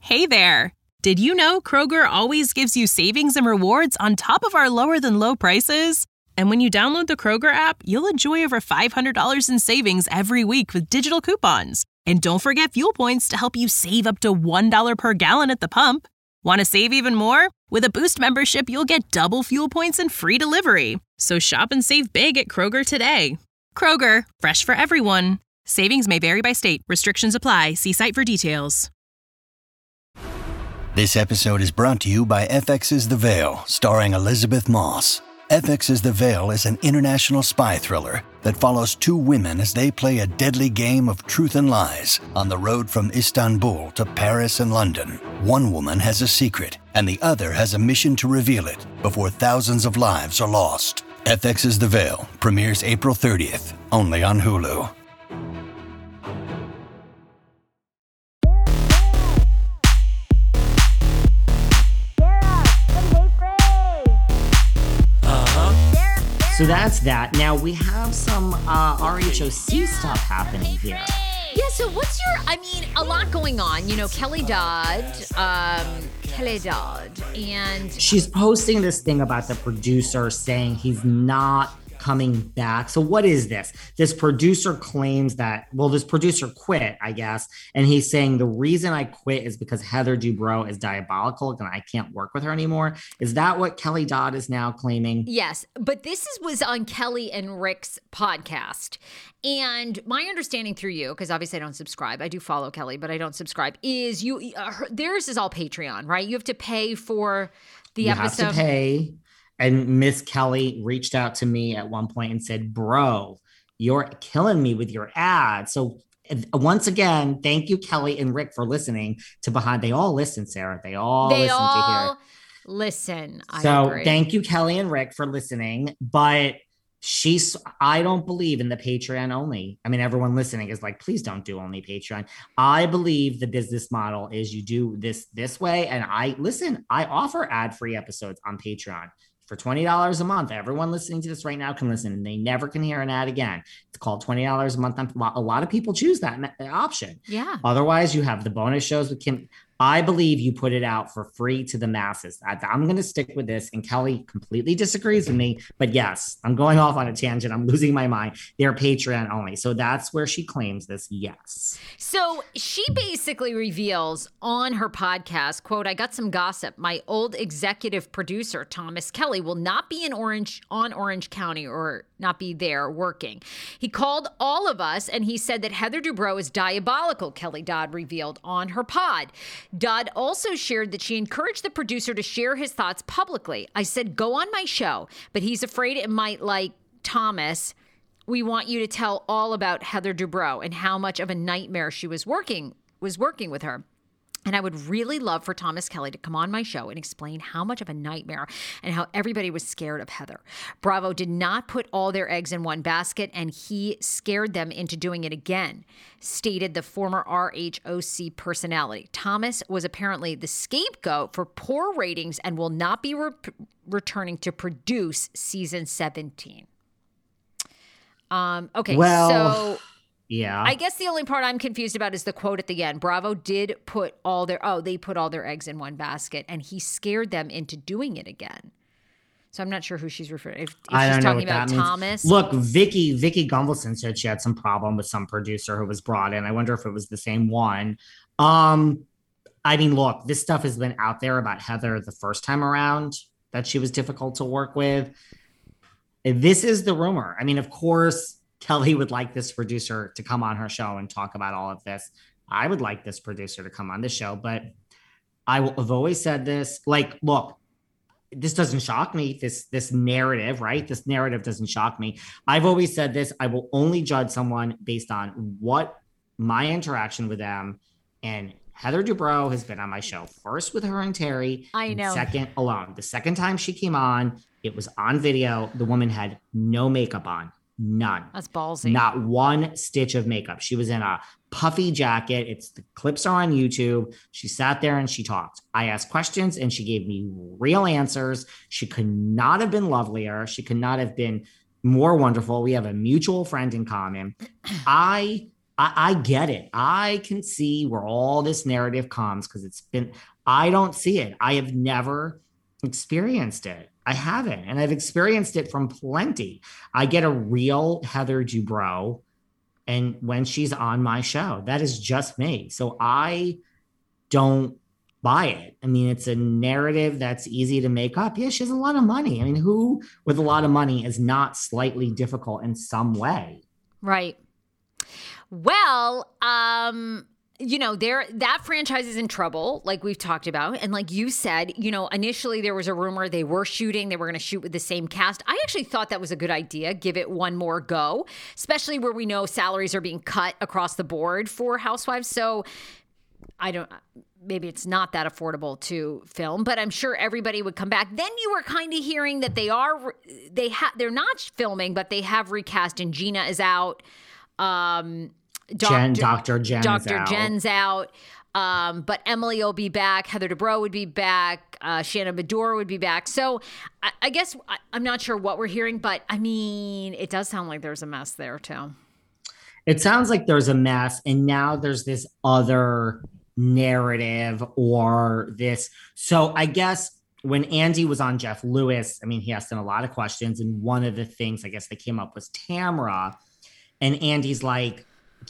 Hey there! Did you know Kroger always gives you savings and rewards on top of our lower-than-low prices? And when you download the Kroger app, you'll enjoy over $500 in savings every week with digital coupons. And don't forget fuel points to help you save up to $1 per gallon at the pump. Want to save even more? With a Boost membership, you'll get double fuel points and free delivery. So shop and save big at Kroger today. Kroger, fresh for everyone. Savings may vary by state. Restrictions apply. See site for details. This episode is brought to you by FX's The Veil, starring Elizabeth Moss. FX's The Veil is an international spy thriller that follows two women as they play a deadly game of truth and lies on the road from Istanbul to Paris and London. One woman has a secret, and the other has a mission to reveal it before thousands of lives are lost. FX's The Veil premieres April 30th, only on Hulu. So that's that. Now we have some RHOC stuff happening here. Yeah, so what's a lot going on. You know, Kelly Dodd, and she's posting this thing about the producer saying he's not coming back. So what is this? This producer claims that, this producer quit, I guess. And he's saying the reason I quit is because Heather Dubrow is diabolical and I can't work with her anymore. Is that what Kelly Dodd is now claiming? Yes, but this was on Kelly and Rick's podcast. And my understanding through you, because obviously I don't subscribe, I do follow Kelly, but I don't subscribe, is theirs is all Patreon, right? You have to pay for the episode. You have to pay. And Miss Kelly reached out to me at one point and said, bro, you're killing me with your ads. So once again, thank you, Kelly and Rick, for listening to Behind. They all listen, Sarah. They all listen. So agree. Thank you, Kelly and Rick, for listening. But I don't believe in the Patreon only. I mean, everyone listening is like, please don't do only Patreon. I believe the business model is you do this way. And I offer ad-free episodes on Patreon. For $20 a month, everyone listening to this right now can listen and they never can hear an ad again. It's called $20 a month. A lot of people choose that option. Yeah. Otherwise, you have the bonus shows with Kim. I believe you put it out for free to the masses. I'm going to stick with this. And Kelly completely disagrees with me. But yes, I'm going off on a tangent. I'm losing my mind. They're Patreon only. So that's where she claims this. Yes. So she basically reveals on her podcast, quote, I got some gossip. My old executive producer, Thomas Kelly, will not be in Orange County or not be there working. He called all of us and he said that Heather Dubrow is diabolical, Kelly Dodd revealed on her pod. Dodd also shared that she encouraged the producer to share his thoughts publicly. I said, go on my show, but he's afraid it might like Thomas. We want you to tell all about Heather Dubrow and how much of a nightmare she was working with her. And I would really love for Thomas Kelly to come on my show and explain how much of a nightmare and how everybody was scared of Heather. Bravo did not put all their eggs in one basket, and he scared them into doing it again, stated the former RHOC personality. Thomas was apparently the scapegoat for poor ratings and will not be returning to produce season 17. Okay, so... Yeah. I guess the only part I'm confused about is the quote at the end. Bravo did put all their eggs in one basket, and he scared them into doing it again. So I'm not sure who she's referring. If she's talking about Thomas. Look, Vicky Gunvalson said she had some problem with some producer who was brought in. I wonder if it was the same one. I mean, look, this stuff has been out there about Heather the first time around, that she was difficult to work with. This is the rumor. I mean, of course, Kelly would like this producer to come on her show and talk about all of this. I would like this producer to come on the show, but I've always said this, like, look, this doesn't shock me. This narrative, right? This narrative doesn't shock me. I've always said this. I will only judge someone based on what my interaction with them. And Heather Dubrow has been on my show first with her and Terry. I know. Second alone. The second time she came on, it was on video. The woman had no makeup on. None. That's ballsy. Not one stitch of makeup. She was in a puffy jacket. The clips are on YouTube. She sat there and she talked. I asked questions and she gave me real answers. She could not have been lovelier. She could not have been more wonderful. We have a mutual friend in common. I I get it. I can see where all this narrative comes because I don't see it. I have never experienced it. I haven't. And I've experienced it from plenty. I get a real Heather Dubrow and when she's on my show, that is just me. So I don't buy it. I mean, it's a narrative that's easy to make up. Yeah, she has a lot of money. I mean, who with a lot of money is not slightly difficult in some way? Right. Well, that franchise is in trouble, like we've talked about. And like you said, initially there was a rumor they were going to shoot with the same cast. I actually thought that was a good idea. Give it one more go, especially where we know salaries are being cut across the board for Housewives. So maybe it's not that affordable to film, but I'm sure everybody would come back. Then you were kind of hearing that they're not filming, but they have recast and Gina is out. Dr. Jen's out. But Emily will be back. Heather Dubrow would be back. Shannon Beador would be back. So I guess I'm not sure what we're hearing, but I mean, it does sound like there's a mess there too. It sounds like there's a mess. And now there's this other narrative or this. So I guess when Andy was on Jeff Lewis, I mean, he asked him a lot of questions. And one of the things I guess that came up was Tamra. And Andy's like,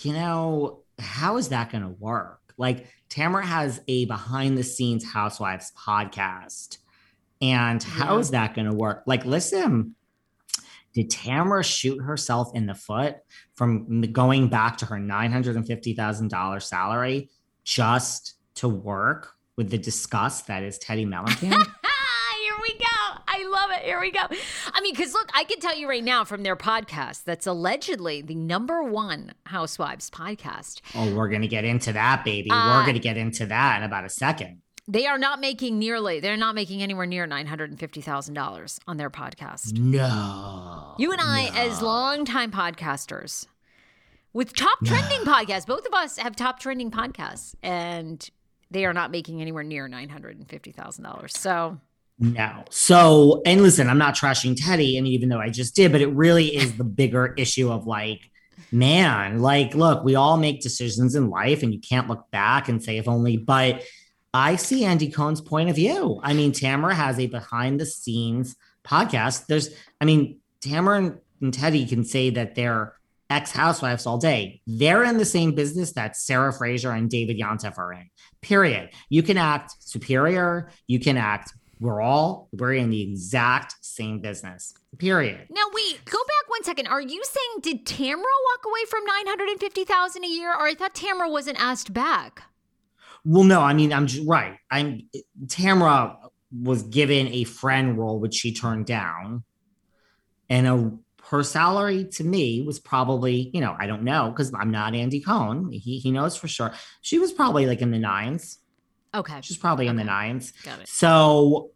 how is that going to work? Like, Tamra has a behind the scenes Housewives podcast. And how is that going to work? Like, listen, did Tamra shoot herself in the foot from going back to her $950,000 salary just to work with the disgust that is Teddi Mellencamp? Here we go. I love it. Here we go. I mean, because look, I can tell you right now from their podcast, that's allegedly the #1 Housewives podcast. Oh, we're going to get into that, baby. We're going to get into that in about a second. They're not making anywhere near $950,000 on their podcast. No. You and I, as longtime podcasters with top trending podcasts, both of us have top trending podcasts, and they are not making anywhere near $950,000. So... No. So, and listen, I'm not trashing Teddi, I mean, even though I just did, but it really is the bigger issue of like, man, like, look, we all make decisions in life and you can't look back and say if only, but I see Andy Cohen's point of view. I mean, Tamra has a behind the scenes podcast. Tamra and Teddi can say that they're ex-housewives all day. They're in the same business that Sarah Fraser and David Yontef are in, period. You can act superior. You can act we're in the exact same business, period. Now, wait, go back 1 second. Are you saying, did Tamra walk away from $950,000 a year? Or I thought Tamra wasn't asked back. Well, no, I mean, right. Tamra was given a friend role, which she turned down. And her salary to me was probably, I don't know, because I'm not Andy Cohen. He knows for sure. She was probably like in the 9s. Okay. She's probably in the 9s. Got it. So,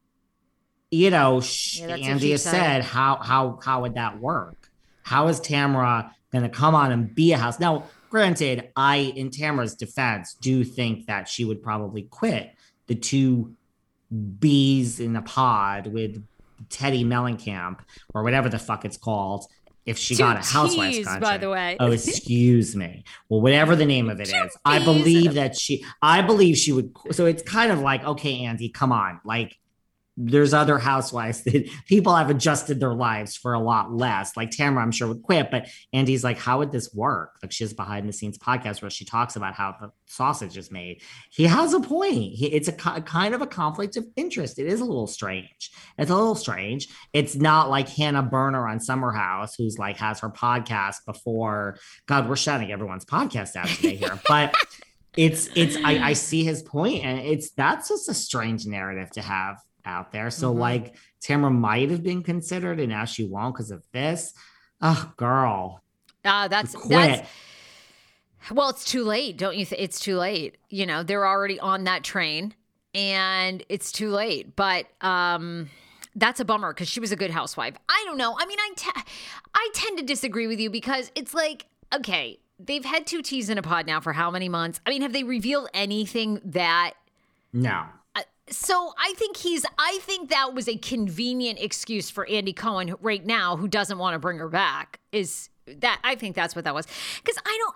Andy has said, how would that work? How is Tamra going to come on and be a house? Now, granted, I, in Tamra's defense, do think that she would probably quit the two bees in a pod with Teddi Mellencamp or whatever the fuck it's called. If she got a Housewives contract, by the way. Oh, excuse me. Well, whatever the name of it is, I believe she would. So it's kind of like, okay, Andy, come on. Like, there's other housewives that people have adjusted their lives for a lot less. Like Tamra, I'm sure would quit, but Andy's like, how would this work? Like, she has behind the scenes podcast where she talks about how the sausage is made. He has a point. It's a kind of a conflict of interest. It is a little strange. It's not like Hannah Berner on Summer House, who's like has her podcast before. God, we're shouting everyone's podcast out today here, but I see his point, and that's just a strange narrative to have out there. So like Tamra might have been considered and now she won't because of this. Oh, girl. That's well, it's too late. Don't you think it's too late? They're already on that train and it's too late. But that's a bummer because she was a good housewife. I don't know. I mean, I tend to disagree with you because it's like, okay, they've had 2 teas in a pod now for how many months? I mean, have they revealed anything that... No. So I think that was a convenient excuse for Andy Cohen right now, who doesn't want to bring her back. I think that's what that was. Because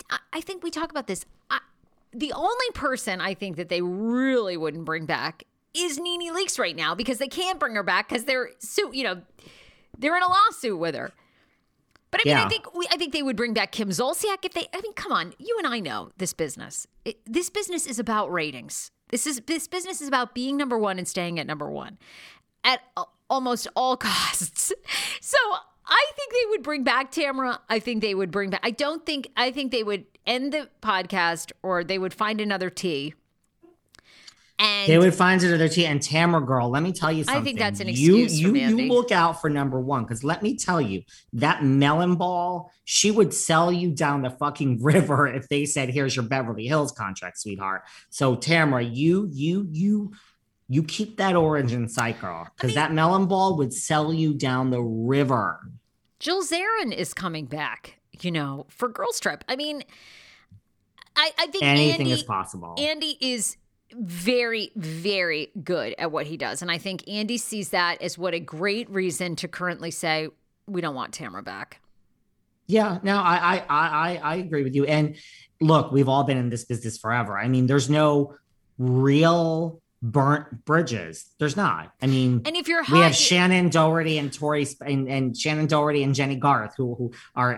I think we talk about this. The only person I think that they really wouldn't bring back is NeNe Leakes right now, because they can't bring her back because they're in a lawsuit with her. But I mean, I think they would bring back Kim Zolciak if they. I mean, come on, you and I know this business. This business is about ratings. This business is about being number one and staying at number one at almost all costs. So I think they would bring back Tamara. I think they would bring back. I think they would end the podcast, or they would find another T. And they would find another T. And Tamara, girl, let me tell you something. I think that's an excuse for Mandy. You look out for number one, because let me tell you, that melon ball, she would sell you down the fucking river if they said, here's your Beverly Hills contract, sweetheart. So Tamara, you keep that orange in sight, girl, because that melon ball would sell you down the river. Jill Zarin is coming back, for Girls Trip. I mean, I think anything is possible. Andy is very, very good at what he does. And I think Andy sees that as what a great reason to currently say, we don't want Tamara back. Yeah, no, I agree with you. And look, we've all been in this business forever. I mean, there's no real burnt bridges. There's not. I mean, and if you're we have Shannon Doherty and Tori and Shannon Doherty and Jenny Garth who are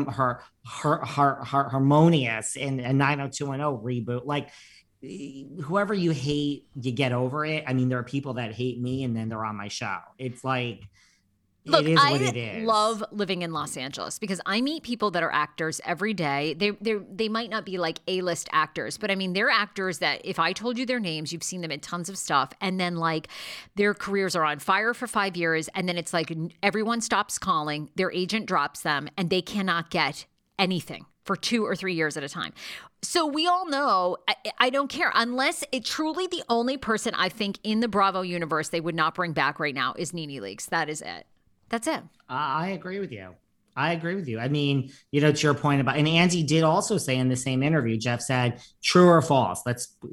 harmonious in a 90210 reboot. Like, whoever you hate, you get over it. I mean, there are people that hate me and then they're on my show. It's like, look, it is what it is. I love living in Los Angeles because I meet people that are actors every day. They might not be like A-list actors, but I mean, they're actors that if I told you their names, you've seen them in tons of stuff. And then like their careers are on fire for 5 years. And then it's like everyone stops calling, their agent drops them, and they cannot get anything for 2 or 3 years at a time. So we all know, I don't care. Unless it truly the only person I think in the Bravo universe they would not bring back right now is NeNe Leakes. That is it. That's it. I agree with you. I mean, to your point about, and Andy did also say in the same interview, Jeff said, true or false,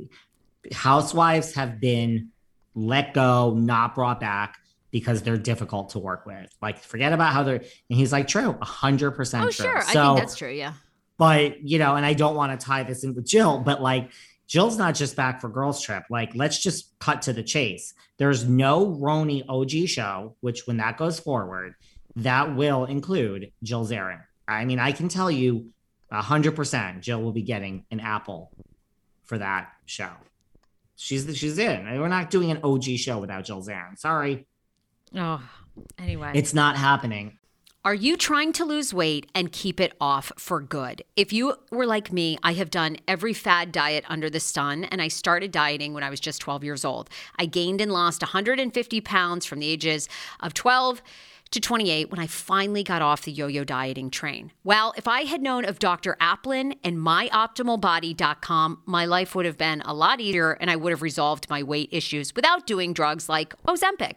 housewives have been let go, not brought back because they're difficult to work with. Like, forget about how they're, and he's like, true, 100% true. Oh, sure. I think that's true. Yeah. But, and I don't want to tie this in with Jill, but like, Jill's not just back for Girls Trip. Like, let's just cut to the chase. There's no Roni OG show, which when that goes forward, that will include Jill Zarin. I mean, I can tell you 100% Jill will be getting an apple for that show. She's in. We're not doing an OG show without Jill Zarin. Sorry. Oh, anyway. It's not happening. Are you trying to lose weight and keep it off for good? If you were like me, I have done every fad diet under the sun, and I started dieting when I was just 12 years old. I gained and lost 150 pounds from the ages of 12 to 28 when I finally got off the yo-yo dieting train. Well, if I had known of Dr. Applin and myoptimalbody.com, my life would have been a lot easier and I would have resolved my weight issues without doing drugs like Ozempic.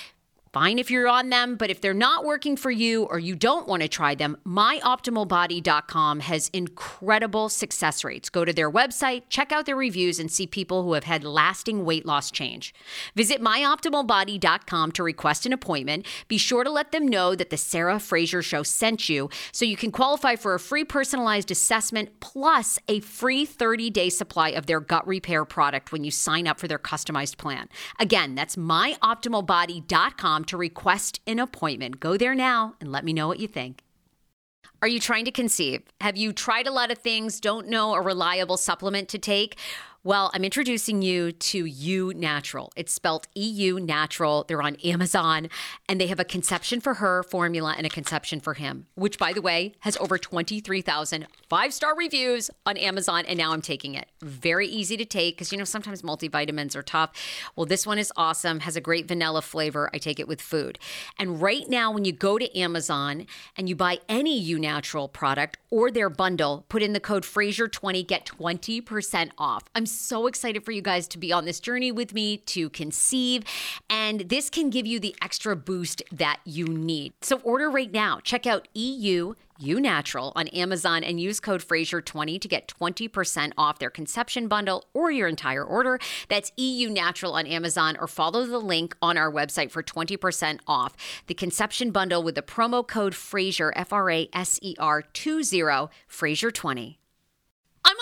Fine if you're on them, but if they're not working for you or you don't want to try them, myoptimalbody.com has incredible success rates. Go to their website, check out their reviews, and see people who have had lasting weight loss change. Visit myoptimalbody.com to request an appointment. Be sure to let them know that the Sarah Fraser Show sent you so you can qualify for a free personalized assessment plus a free 30-day supply of their gut repair product when you sign up for their customized plan. Again, that's myoptimalbody.com to request an appointment. Go there now and let me know what you think. Are you trying to conceive? Have you tried a lot of things, don't know a reliable supplement to take? Well, I'm introducing you to Eu Natural. It's spelled EU Natural. They're on Amazon, and they have a conception for her formula and a conception for him, which, by the way, has over 23,000 5-star reviews on Amazon, and now I'm taking it. Very easy to take because, sometimes multivitamins are tough. Well, this one is awesome, has a great vanilla flavor. I take it with food. And right now, when you go to Amazon and you buy any Eu Natural product or their bundle, put in the code Fraser20, get 20% off. I'm so excited for you guys to be on this journey with me to conceive, and this can give you the extra boost that you need. So order right now. Check out EU Natural on Amazon and use code Fraser20 to get 20% off their conception bundle or your entire order. That's EU Natural on Amazon, or follow the link on our website for 20% off the conception bundle with the promo code Fraser, Fraser20, Fraser20.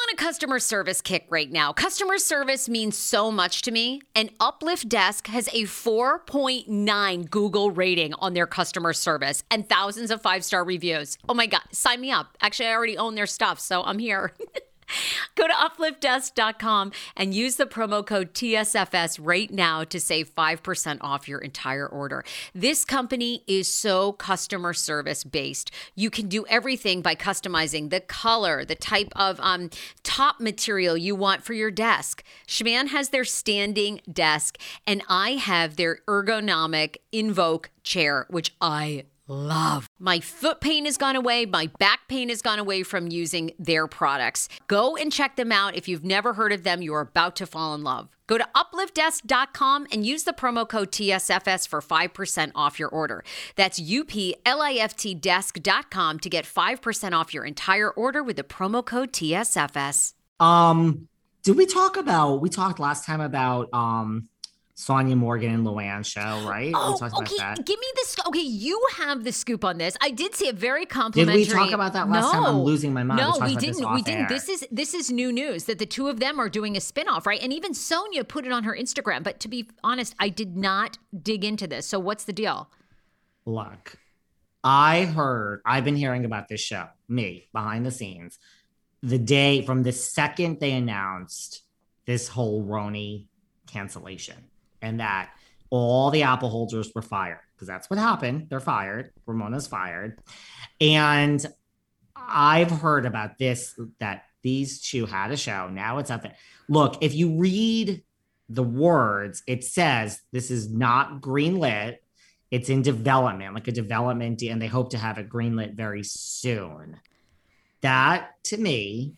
on a customer service kick right now. Customer service means so much to me, and Uplift Desk has a 4.9 Google rating on their customer service and thousands of 5-star reviews. Oh my God, sign me up. Actually, I already own their stuff, so I'm here. Go to upliftdesk.com and use the promo code TSFS right now to save 5% off your entire order. This company is so customer service based. You can do everything by customizing the color, the type of top material you want for your desk. Schman has their standing desk, and I have their ergonomic Invoke chair, which I love. My foot pain has gone away. My back pain has gone away from using their products. Go and check them out. If you've never heard of them, you're about to fall in love. Go to upliftdesk.com and use the promo code TSFS for 5% off your order. That's upliftdesk.com to get 5% off your entire order with the promo code TSFS. Did we talked last time about Sonia Morgan and Luann show, right? Oh, okay. Give me this. Okay, you have the scoop on this. I did see a very complimentary. Did we talk about that last time? I'm losing my mind. No, we didn't. We didn't. This is new news that the two of them are doing a spinoff, right? And even Sonia put it on her Instagram. But to be honest, I did not dig into this. So what's the deal? Look, I've been hearing about this show, behind the scenes, from the second they announced this whole Roni cancellation. And that all the apple holders were fired, because that's what happened. They're fired. Ramona's fired. And I've heard about this, that these two had a show. Now it's out there. Look, if you read the words, it says this is not greenlit. It's in development, like a development, and they hope to have it greenlit very soon. That, to me,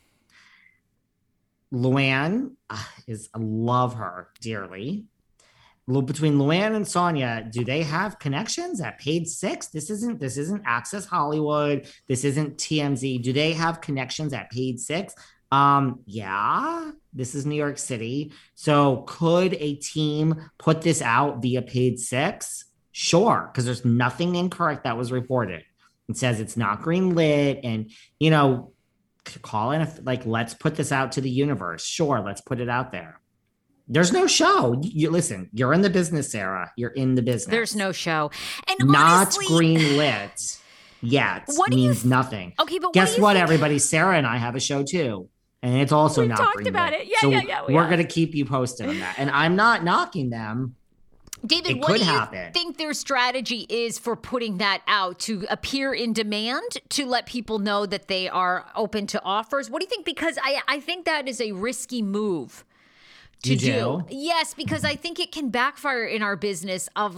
Luann I love her dearly. Between Luann and Sonia, do they have connections at Page Six? This isn't Access Hollywood. This isn't TMZ. Do they have connections at Page Six? Yeah, this is New York City. So could a team put this out via Page Six? Sure, because there's nothing incorrect that was reported. It says it's not green lit, and call it let's put this out to the universe. Sure, let's put it out there. There's no show. Listen, you're in the business, Sarah. You're in the business. There's no show. And not honestly, green lit yet means nothing. Okay, but guess what, everybody? Sarah and I have a show too. And it's also not green lit. We talked about it. Yeah, so yeah. We're going to keep you posted on that. And I'm not knocking them. David, what do you think their strategy is for putting that out, to appear in demand, to let people know that they are open to offers? What do you think? Because I think that is a risky move to do. Yes, because I think it can backfire in our business of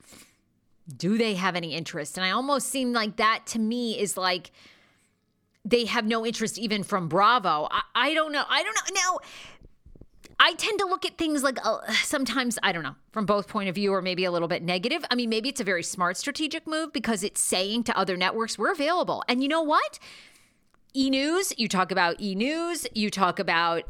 do they have any interest? And I almost seem like that to me is like they have no interest even from Bravo. I don't know. Now, I tend to look at things sometimes, I don't know, from both point of view, or maybe a little bit negative. I mean, maybe it's a very smart strategic move because it's saying to other networks, we're available. And you know what? E-News, you talk about E-News, you talk about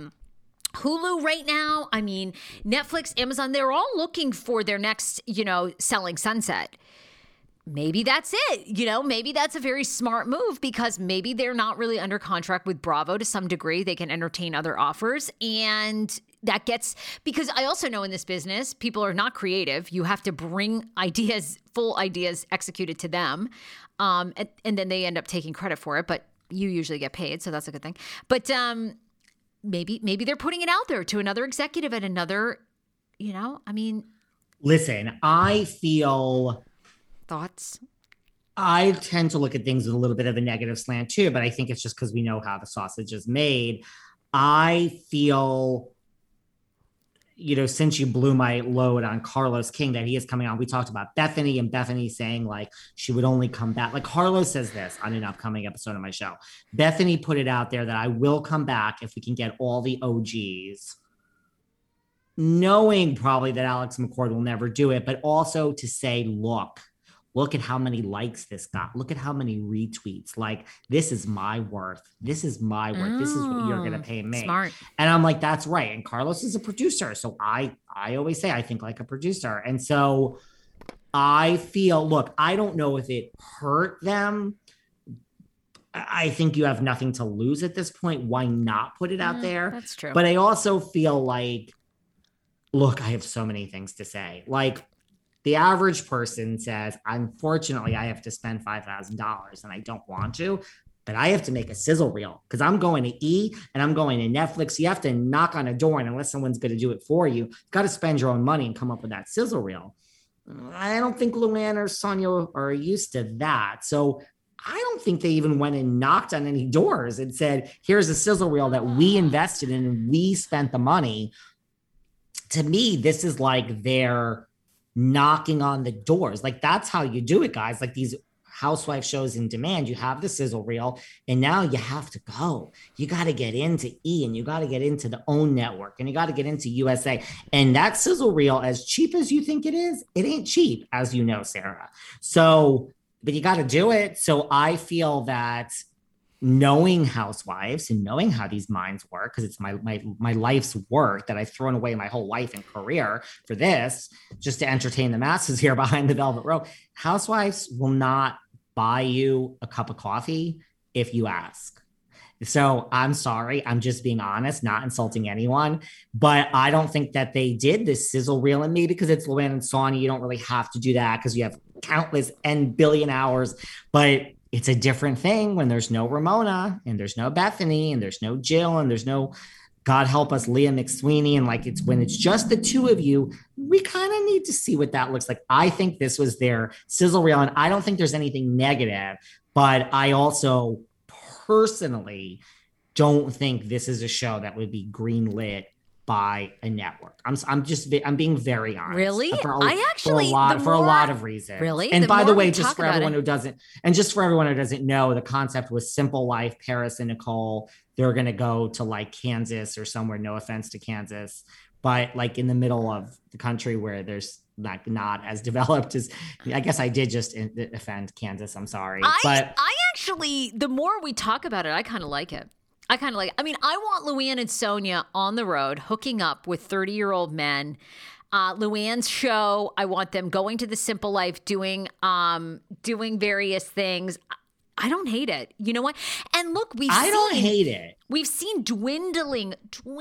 Hulu right now. I mean, Netflix, Amazon, they're all looking for their next, selling sunset. Maybe that's it. Maybe that's a very smart move because maybe they're not really under contract with Bravo to some degree. They can entertain other offers. And that because I also know in this business, people are not creative. You have to bring full ideas executed to them. And then they end up taking credit for it. But you usually get paid. So that's a good thing. But maybe they're putting it out there to another executive at another, Listen, I feel... Thoughts? I tend to look at things with a little bit of a negative slant too, but I think it's just because we know how the sausage is made. I feel, since you blew my load on Carlos King that he is coming on, we talked about Bethany and Bethany saying she would only come back. Carlos says this on an upcoming episode of my show. Bethany put it out there that I will come back if we can get all the OGs, knowing probably that Alex McCord will never do it, but also to say, look at how many likes this got. Look at how many retweets. This is my worth. This is my worth. This is what you're going to pay me. Smart. And I'm like, that's right. And Carlos is a producer. So I always say I think like a producer. And so I feel, I don't know if it hurt them. I think you have nothing to lose at this point. Why not put it out there? That's true. But I also feel like, look, I have so many things to say. Like, the average person says, unfortunately, I have to spend $5,000 and I don't want to, but I have to make a sizzle reel because I'm going to E and I'm going to Netflix. You have to knock on a door, and unless someone's going to do it for you, you've got to spend your own money and come up with that sizzle reel. I don't think Luann or Sonia are used to that. So I don't think they even went and knocked on any doors and said, here's a sizzle reel that we invested in and we spent the money. To me, this is like they're knocking on the doors. Like, that's how you do it, guys. Like these housewife shows in demand, you have the sizzle reel, and now you have to go. You got to get into E, and you got to get into the OWN network, and you got to get into USA. And that sizzle reel, as cheap as you think it is, it ain't cheap, as you know, Sarah. So, but you got to do it. So I feel that knowing housewives and knowing how these minds work, because it's my life's work that I've thrown away my whole life and career for this, just to entertain the masses here behind the velvet rope. Housewives will not buy you a cup of coffee if you ask. So I'm sorry, I'm just being honest, not insulting anyone, but I don't think that they did this sizzle reel. And maybe because it's Luann and Sonia, you don't really have to do that because you have countless and billion hours, but it's a different thing when there's no Ramona and there's no Bethany and there's no Jill and there's no, God help us, Leah McSweeney. And like, it's when it's just the two of you, we kind of need to see what that looks like. I think this was their sizzle reel, and I don't think there's anything negative, but I also personally don't think this is a show that would be greenlit by a network. I'm being very honest. Really? For a lot of reasons. Really? And by the way, just for everyone who doesn't know, the concept was Simple Life. Paris and Nicole, they're going to go to like Kansas or somewhere, no offense to Kansas, but like in the middle of the country where there's like not as developed as, I guess I did just offend Kansas. I'm sorry. I actually, the more we talk about it, I kind of like it. I mean, I want Luann and Sonia on the road, hooking up with 30-year-old men. Luann's show, I want them going to the Simple Life, doing various things. I don't hate it. You know what? And look, I don't hate it. We've seen dwindling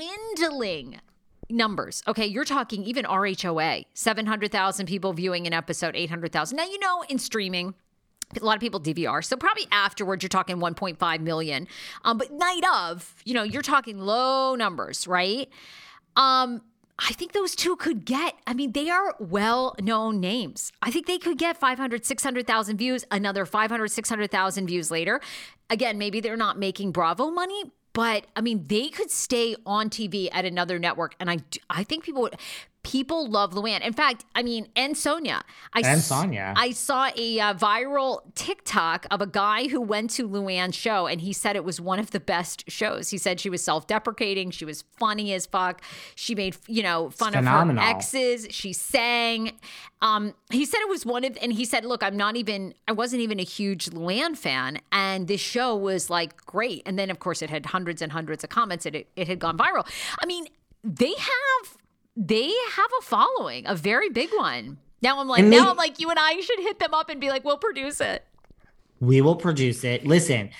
numbers. Okay, you're talking even RHOA, 700,000 people viewing an episode, 800,000. Now, you know, in streaming, a lot of people DVR. So probably afterwards, you're talking 1.5 million. But night of, you know, you're talking low numbers, right? I think those two could get, I mean, they are well-known names. I think they could get 500, 600,000 views, another 500, 600,000 views later. Again, maybe they're not making Bravo money, but I mean, they could stay on TV at another network. And I think people love Luann. In fact, I mean, and Sonia. Sonia. I saw a viral TikTok of a guy who went to Luann's show, and he said it was one of the best shows. He said she was self-deprecating. She was funny as fuck. She made, fun of her exes. She sang. He said it was and he said, look, I wasn't even a huge Luann fan. And this show was like great. And then of course it had hundreds and hundreds of comments and it had gone viral. I mean, they have a following, a very big one. Now I'm like, you and I should hit them up and be like, we'll produce it. We will produce it. Listen,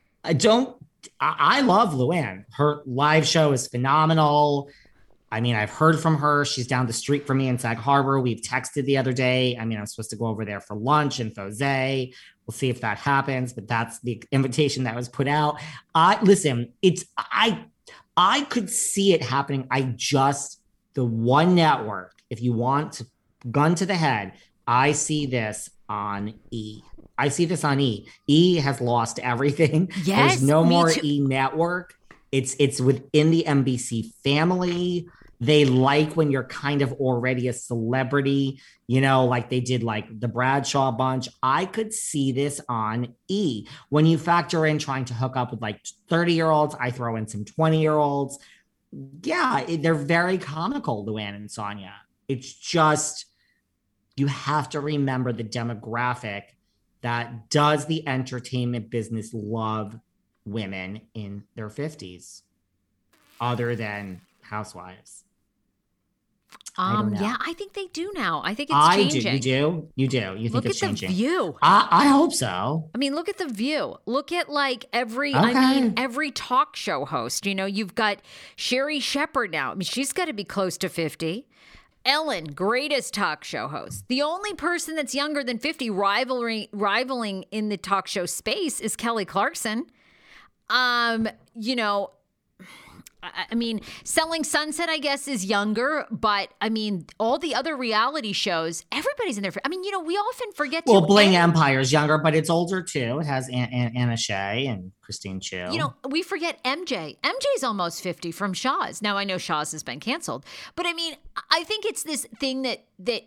I love Luann. Her live show is phenomenal. I mean, I've heard from her. She's down the street from me in Sag Harbor. We've texted the other day. I mean, I'm supposed to go over there for lunch in Fosé. We'll see if that happens, but that's the invitation that was put out. I could see it happening. The one network, if you want to gun to the head, I see this on E. I see this on E. E has lost everything. Yes, there's no more too. E network. It's within the NBC family. They like when you're kind of already a celebrity, like they did like the Bradshaw bunch. I could see this on E. When you factor in trying to hook up with like 30-year-olds, I throw in some 20-year-olds. Yeah, they're very comical, Luann and Sonia. It's just, you have to remember the demographic that does the entertainment business love women in their 50s, other than housewives. I don't know. Yeah, I think they do now. I think it's changing. You do? You do? You think Look it's at changing? The View. I hope so. I mean, look at The View. Look at like every talk show host. You know, you've got Sherry Shepherd now. I mean, she's got to be close to 50. Ellen, greatest talk show host. The only person that's younger than 50 rivaling in the talk show space is Kelly Clarkson. You know, I mean, Selling Sunset, I guess, is younger, but I mean, all the other reality shows, everybody's in there. I mean, you know, we often forget to. Well, Bling Empire's younger, but it's older too. It has Anna Shea and Christine Chiu. You know, we forget MJ. MJ's almost 50 from Shaw's. Now, I know Shaw's has been canceled, but I mean, I think it's this thing that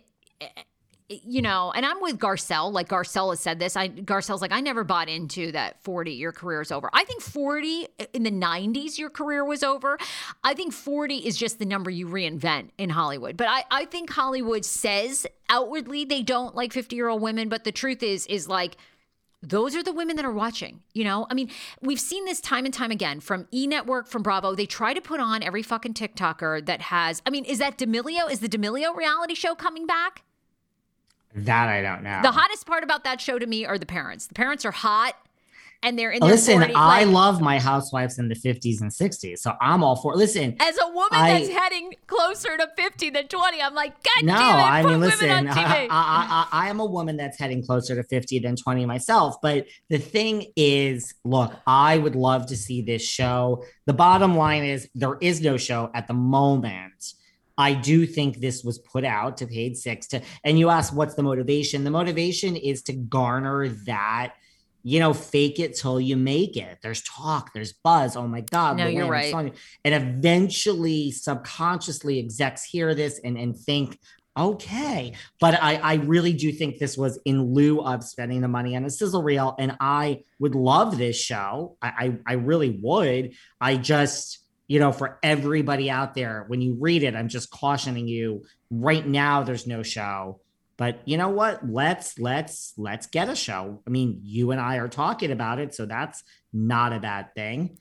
you know, and I'm with Garcelle. Like Garcelle has said this. Garcelle's like, I never bought into that 40, your career is over. I think 40 in the 90s, your career was over. I think 40 is just the number you reinvent in Hollywood. But I think Hollywood says outwardly they don't like 50-year-old women. But the truth is like, those are the women that are watching, you know? I mean, we've seen this time and time again from E! Network, from Bravo. They try to put on every fucking TikToker that has, I mean, is that D'Amelio? Is the D'Amelio reality show coming back? That I don't know. The hottest part about that show to me are the parents. The parents are hot and they're in their Listen, 40s. I love my housewives in the 50s and 60s, so I'm all for it. Listen. As a woman that's heading closer to 50 than 20, I'm like, God no, damn it, I put mean, women listen, on TV. I am a woman that's heading closer to 50 than 20 myself. But the thing is, look, I would love to see this show. The bottom line is there is no show at the moment. I do think this was put out to Page Six and you ask what's the motivation? The motivation is to garner that, you know, fake it till you make it. There's talk, there's buzz. Oh my God. No, you're right. And eventually subconsciously execs hear this and think, okay. But I really do think this was in lieu of spending the money on a sizzle reel. And I would love this show. I really would. I just, you know, for everybody out there, when you read it, I'm just cautioning you right now, there's no show, but you know what? Let's get a show. I mean, you and I are talking about it, so that's not a bad thing.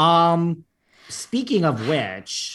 Speaking of which,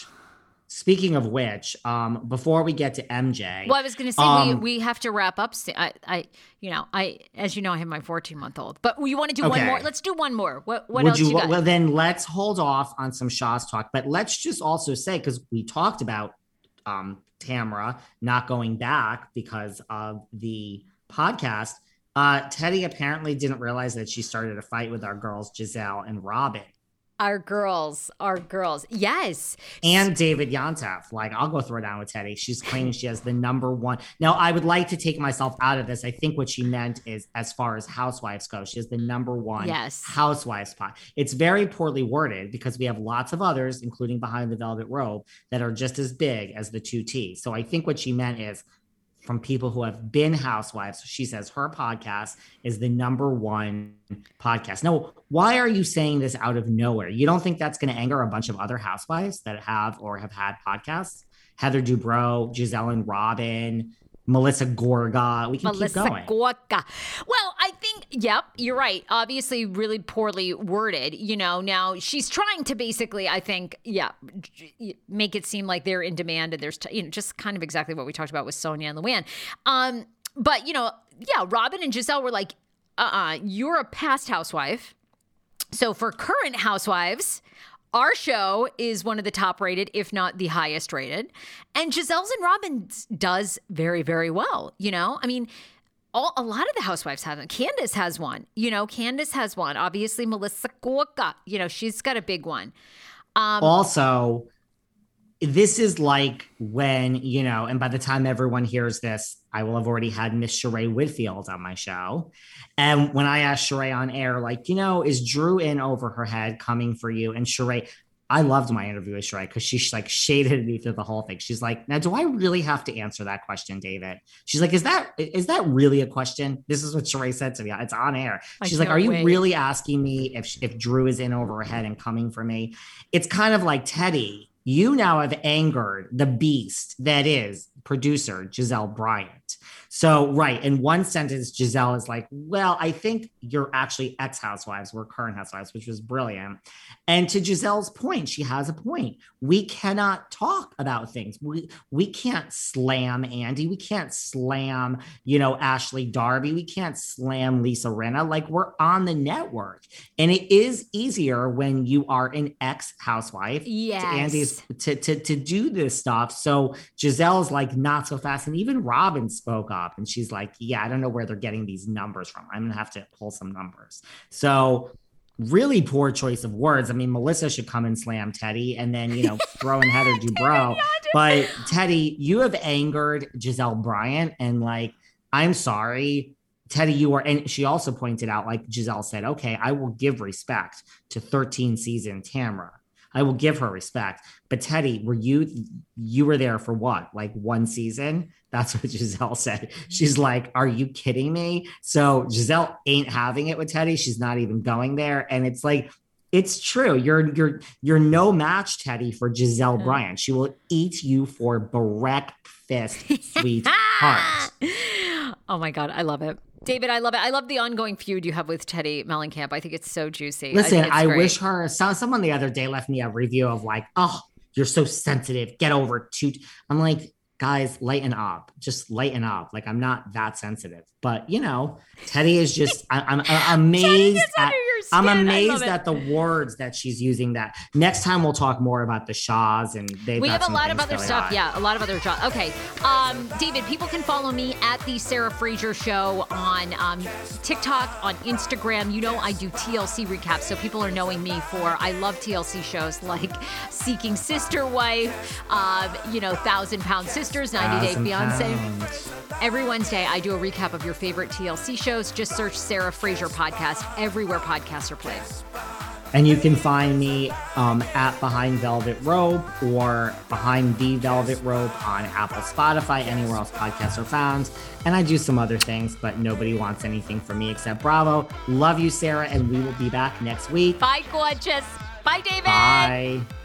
before we get to MJ. Well, I was going to say, we have to wrap up. I as you know, I have my 14-month-old, but we want to do one more. Let's do one more. What else you got? Well, then let's hold off on some Shaw's talk, but let's just also say, because we talked about Tamra not going back because of the podcast. Teddy apparently didn't realize that she started a fight with our girls, Giselle and Robin. Our girls. Yes. And David Yontef. Like, I'll go throw down with Teddy. She's claiming she has the number one. Now, I would like to take myself out of this. I think what she meant is, as far as housewives go, she has the number one housewives pot. It's very poorly worded because we have lots of others, including Behind the Velvet Rope, that are just as big as the 2T. So I think what she meant is from people who have been housewives. She says her podcast is the number one podcast. Now, why are you saying this out of nowhere? You don't think that's going to anger a bunch of other housewives that have or have had podcasts? Heather Dubrow, Giselle and Robin, Melissa Gorga. We can keep going. Gorga. Well, I think, yep, you're right. Obviously, really poorly worded. You know, now she's trying to basically, I think, make it seem like they're in demand and there's, just kind of exactly what we talked about with Sonia and Luann. But, Robin and Giselle were like, you're a past housewife. So for current housewives, our show is one of the top rated, if not the highest rated. And Giselle's and Robin's does very, very well. You know, I mean, a lot of the housewives have them. Candace has one. Candace has one. Obviously, Melissa Gorga, she's got a big one. Also, this is like when, and by the time everyone hears this, I will have already had Miss Sheree Whitfield on my show. And when I asked Sheree on air, like, is Drew in over her head coming for you? And Sheree, I loved my interview with Sheree because she like shaded me through the whole thing. She's like, now, do I really have to answer that question, David? She's like, is that really a question? This is what Sheree said to me. It's on air. She's like, are you really asking me if Drew is in over her head and coming for me? It's kind of like, Teddy, you now have angered the beast that is producer Giselle Bryant. So, right. In one sentence, Giselle is like, well, I think you're actually ex-housewives. We're current housewives, which was brilliant. And to Giselle's point, she has a point. We cannot talk about things. We can't slam Andy. We can't slam, Ashley Darby. We can't slam Lisa Rinna. Like, we're on the network. And it is easier when you are an ex-housewife to do this stuff. So Giselle's like, not so fast. And even Robin spoke up and she's like, yeah, I don't know where they're getting these numbers from. I'm going to have to pull some numbers. So really poor choice of words. I mean, Melissa should come and slam Teddi and then, throw in Heather Dubrow. But Teddi, you have angered Giselle Bryant. And like, I'm sorry, Teddi, you are. And she also pointed out, like Giselle said, okay, I will give respect to 13 season Tamra. I will give her respect. But Teddi, you were there for what? Like one season? That's what Giselle said. She's like, are you kidding me? So Giselle ain't having it with Teddi. She's not even going there. And it's like, it's true. You're no match, Teddi, for Giselle Bryant. She will eat you for breakfast, sweetheart. Oh my God, I love it. David, I love it. I love the ongoing feud you have with Teddi Mellencamp. I think it's so juicy. Listen, I wish her, someone the other day left me a review of like, oh, you're so sensitive. Get over it. I'm like, guys, lighten up. Just lighten up. Like, I'm not that sensitive. But, Teddi is just, I'm amazed at, I'm amazed at the words that she's using. That next time we'll talk more about the Shaws and we have a lot of other stuff. Yeah, a lot of other Shaws. Okay. David, people can follow me at the Sarah Fraser Show on TikTok, on Instagram. I do TLC recaps, so people are knowing me for, I love TLC shows like Seeking Sister Wife, 1,000-Pound Sisters, 90 Day Fiance. Every Wednesday, I do a recap of your favorite TLC shows. Just search Sarah Fraser Podcast everywhere podcasts are played. And you can find me at Behind Velvet Rope or Behind the Velvet Rope on Apple, Spotify, anywhere else podcasts are found. And I do some other things, but nobody wants anything from me except Bravo. Love you, Sarah, and we will be back next week. Bye, gorgeous. Bye, David. Bye.